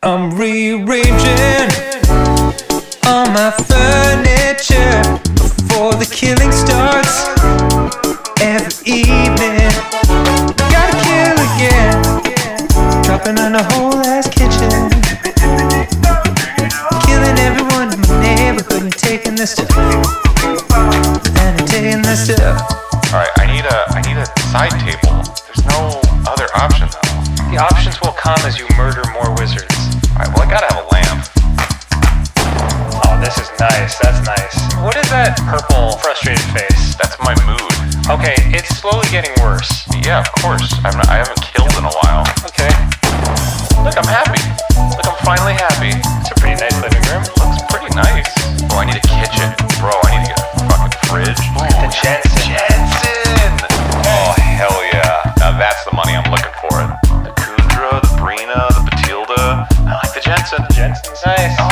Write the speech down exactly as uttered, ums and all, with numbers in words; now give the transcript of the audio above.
I'm rearranging all my furniture before the killing starts. Every evening, gotta kill again. Dropping on the whole ass kitchen. Killing everyone in my neighborhood and taking their stuff. And I'm taking their stuff. Alright, I need a I need a side table. There's no other option though. The options will come as you murder more wizards. Alright, well I gotta have a lamp. Oh, this is nice. That's nice. What is that purple, frustrated face? That's my mood. Okay, it's slowly getting worse. Yeah, of course. I'm not, I haven't killed in a while. Okay. Look, I'm happy. Look, I'm finally happy. It's a pretty nice living room. Looks pretty nice. Oh, I need a kitchen. Bro, I need to get a fucking fridge. Ooh, The Jensen. Jensen! Oh, hell yeah. Now that's the money I'm looking for. The Kundra, the Brina, the Batilda. I like the Jensen. Jensen's nice. Oh,